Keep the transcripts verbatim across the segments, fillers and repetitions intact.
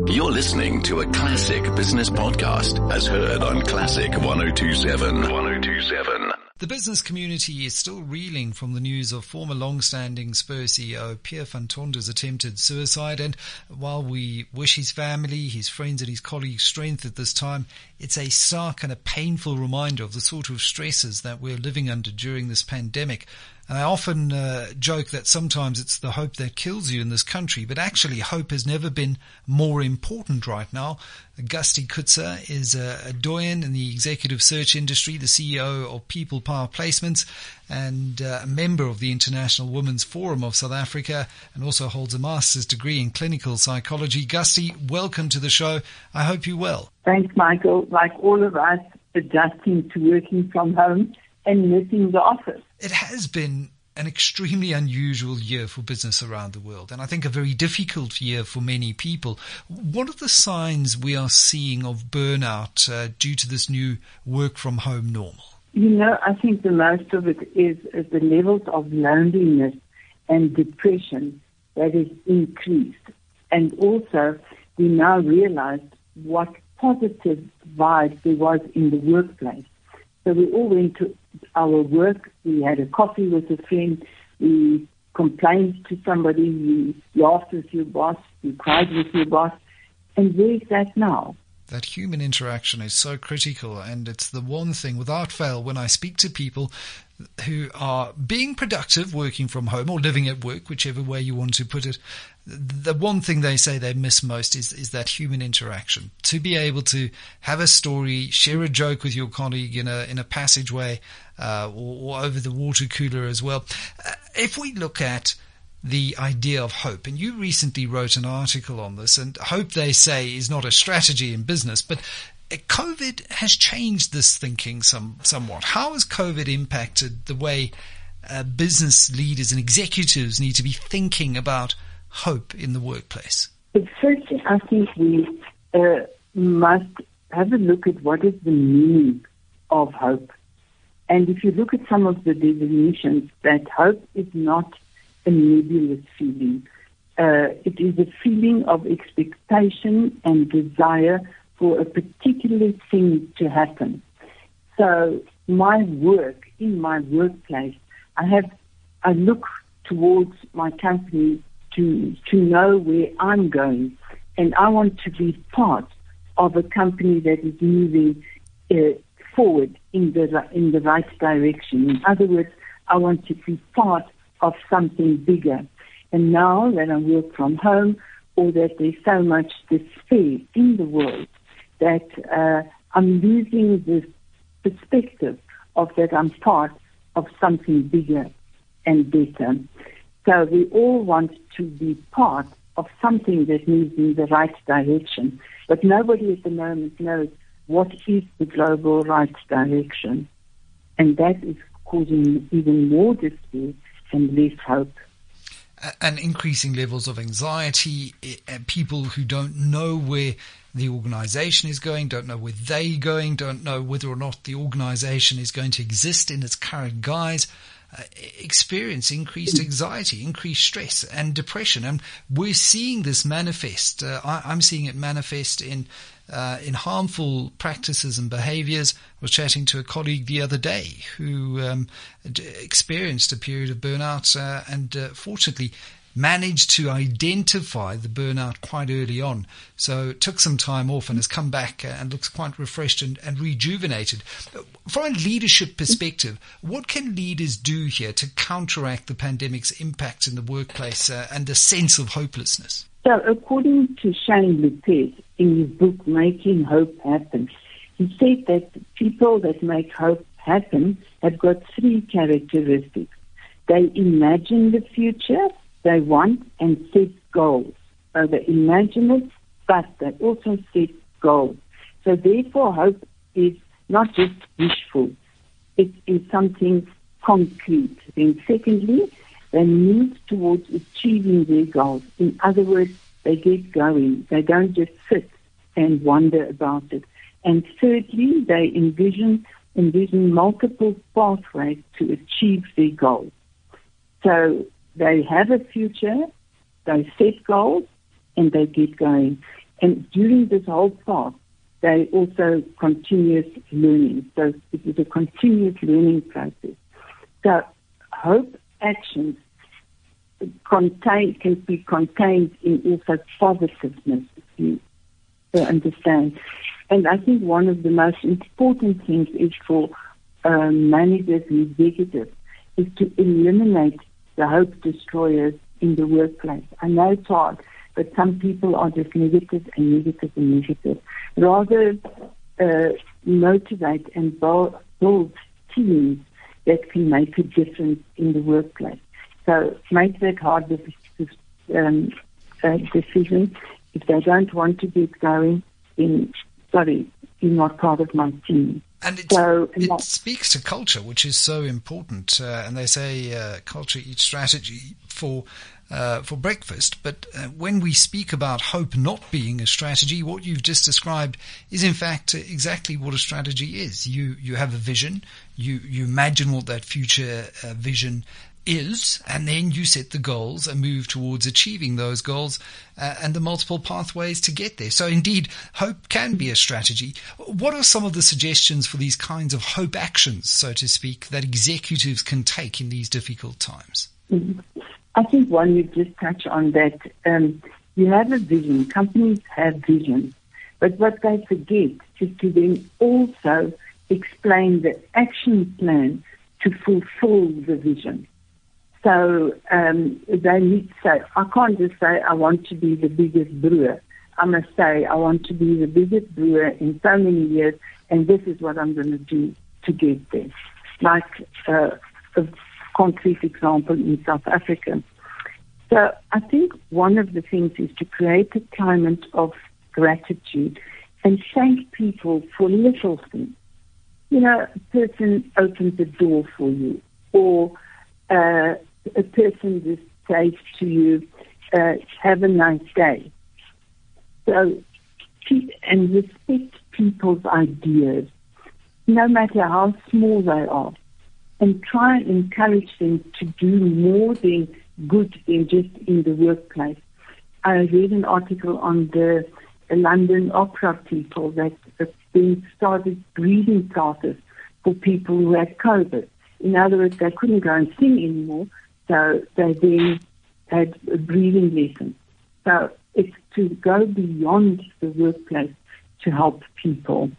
You're listening to a classic business podcast as heard on Classic one oh two point seven. one oh two point seven. The business community is still reeling from the news of former long-standing Spurs C E O Pierre van Tonder's attempted suicide, and while we wish his family, his friends and his colleagues strength at this time, it's a stark and a painful reminder of the sort of stresses that we're living under during this pandemic. And I often uh, joke that sometimes it's the hope that kills you in this country, but actually hope has never been more important right now. Gusty Kutzer is a, a doyen in the executive search industry, the C E O of People Power Placements, and uh, a member of the International Women's Forum of South Africa, and also holds a master's degree in clinical psychology. Gusty, welcome to the show. I hope you're well. Thanks, Michael. Like all of us, adjusting to working from home and missing the office. It has been an extremely unusual year for business around the world, and I think a very difficult year for many people. What are the signs we are seeing of burnout uh, due to this new work-from-home normal? You know, I think the most of it is, is the levels of loneliness and depression that is increased. And also, we now realize what positive vibe there was in the workplace. So we all went to our work, we had a coffee with a friend, we complained to somebody, you laughed with your boss, you cried with your boss, and where's that now? That human interaction is so critical, and it's the one thing, without fail, when I speak to people who are being productive working from home or living at work, whichever way you want to put it, the one thing they say they miss most is, is that human interaction. To be able to have a story, share a joke with your colleague in a in a passageway uh, or, or over the water cooler as well. Uh, if we look at the idea of hope, and you recently wrote an article on this, and hope, they say, is not a strategy in business, but COVID has changed this thinking some somewhat. How has COVID impacted the way uh, business leaders and executives need to be thinking about hope in the workplace? But firstly, I think we uh, must have a look at what is the meaning of hope. And if you look at some of the definitions, that hope is not a nebulous feeling. Uh, it is a feeling of expectation and desire for a particular thing to happen. So my work, in my workplace, I have, I look towards my company to to know where I'm going, and I want to be part of a company that is moving uh, forward in the in the right direction. In other words, I want to be part of something bigger. And now that I work from home, or that there's so much despair in the world, that uh, I'm losing the perspective of that I'm part of something bigger and better. So we all want to be part of something that moves in the right direction. But nobody at the moment knows what is the global right direction. And that is causing even more despair and less hope. And increasing levels of anxiety, and people who don't know where the organization is going, don't know where they're going, don't know whether or not the organization is going to exist in its current guise, uh, experience increased anxiety, increased stress and depression. And we're seeing this manifest. Uh, I, I'm seeing it manifest in Uh, in harmful practices and behaviors. I was chatting to a colleague the other day who um, d- experienced a period of burnout uh, and uh, fortunately managed to identify the burnout quite early on. So took some time off and has come back uh, and looks quite refreshed and, and rejuvenated. From a leadership perspective, what can leaders do here to counteract the pandemic's impact in the workplace uh, and the sense of hopelessness? So according to Shane Lupez, in his book, Making Hope Happen, he said that people that make hope happen have got three characteristics. They imagine the future, they want and set goals. So they imagine it, but they also set goals. So therefore, hope is not just wishful. It is something concrete. Then secondly, they move towards achieving their goals. In other words, they get going. They don't just sit and wonder about it. And thirdly, they envision envision multiple pathways to achieve their goals. So they have a future, they set goals, and they get going. And during this whole path, they also continuous learning. So it is a continuous learning process. So hope actions contain, can be contained in also positiveness, if you understand. And I think one of the most important things is for um, managers and executives is to eliminate the hope destroyers in the workplace. I know it's hard, but some people are just negative and negative and negative. Rather uh, motivate and build, build teams that can make a difference in the workplace. So make that hard um, uh, decision. If they don't want to get going, then, sorry, you're not part of my team. And it, so, it not, speaks to culture, which is so important. Uh, and they say uh, culture eats strategy for uh, for breakfast. But uh, when we speak about hope not being a strategy, what you've just described is, in fact, exactly what a strategy is. You you have a vision. You, you imagine what that future uh, vision is, and then you set the goals and move towards achieving those goals uh, and the multiple pathways to get there. So indeed, hope can be a strategy. What are some of the suggestions for these kinds of hope actions, so to speak, that executives can take in these difficult times? I think one, you just touch on that. Um, you have a vision. Companies have vision. But what they forget is to then also explain the action plan to fulfill the vision. So um, they need to say, I can't just say I want to be the biggest brewer. I must say I want to be the biggest brewer in so many years, and this is what I'm going to do to get there. Like uh, a concrete example in South Africa. So I think one of the things is to create a climate of gratitude and thank people for little things. You know, a person opens the door for you, or uh, a person just says to you, uh, have a nice day. So, and respect people's ideas, no matter how small they are, and try and encourage them to do more than good than just in the workplace. I read an article on the London Opera people that then started breathing classes for people who had COVID. In other words, they couldn't go and sing anymore, so they then had a breathing lesson. So it's to go beyond the workplace to help people.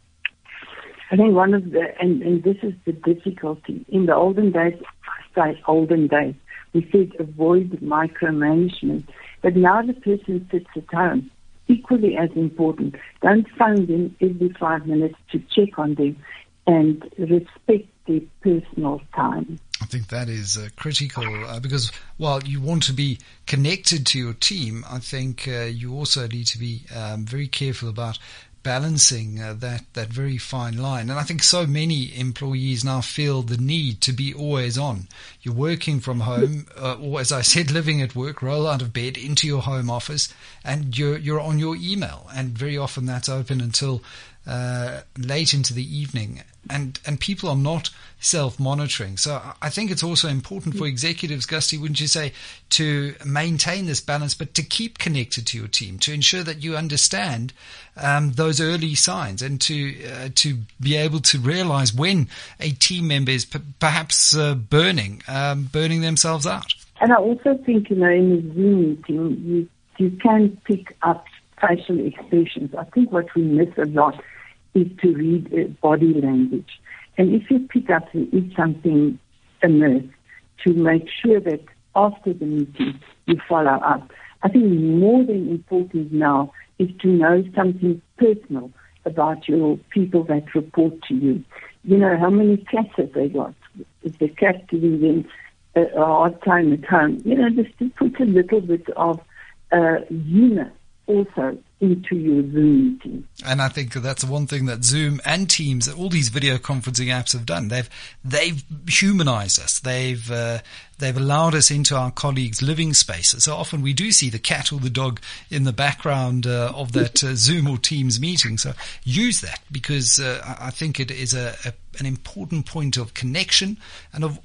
I think one of the, and, and this is the difficulty, in the olden days, I say olden days, we said avoid micromanagement, but now the person sits at home. Equally as important, don't phone them every five minutes to check on them and respect their personal time. I think that is uh, critical uh, because while you want to be connected to your team, I think uh, you also need to be um, very careful about balancing uh, that, that very fine line. And I think so many employees now feel the need to be always on. You're working from home, uh, or as I said, living at work, roll out of bed into your home office, and you're, you're on your email. And very often that's open until uh, late into the evening. And, and people are not self-monitoring. So I think it's also important for executives, Gusty, wouldn't you say, to maintain this balance, but to keep connected to your team, to ensure that you understand um, those early signs, and to uh, to be able to realize when a team member is p- perhaps uh, burning, um, burning themselves out. And I also think, you know, in a Zoom meeting, you, you can pick up facial expressions. I think what we miss a lot is to read uh, body language. And if you pick up there is something amiss, to make sure that after the meeting you follow up. I think more than important now is to know something personal about your people that report to you. You know, how many cats have they got? Is the cat giving them a, a hard time at home? You know, just to put a little bit of uh, humor also into your Zoom meeting. And I think that's one thing that Zoom and Teams, all these video conferencing apps have done. They've they've humanized us. They've uh, they've allowed us into our colleagues' living spaces. So often we do see the cat or the dog in the background uh, of that uh, Zoom or Teams meeting. So use that, because uh, I think it is a, a an important point of connection and of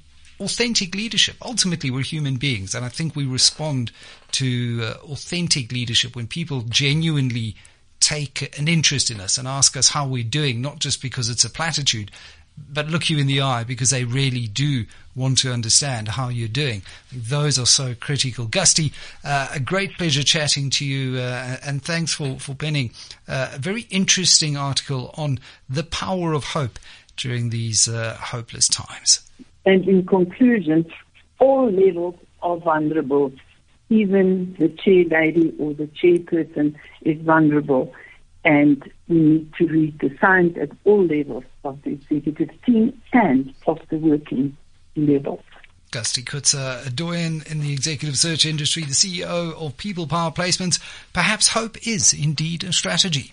authentic leadership. Ultimately, we're human beings, and I think we respond to uh, authentic leadership when people genuinely take an interest in us and ask us how we're doing, not just because it's a platitude, but look you in the eye because they really do want to understand how you're doing. I think those are so critical. Gusty, uh, a great pleasure chatting to you, uh, and thanks for, for penning uh, a very interesting article on the power of hope during these uh, hopeless times. And in conclusion, all levels are vulnerable. Even the chair lady or the chairperson is vulnerable. And we need to read the signs at all levels of the executive team and of the working levels. Gusty Kutzer, a doyen in the executive search industry, the C E O of People Power Placements. Perhaps hope is indeed a strategy.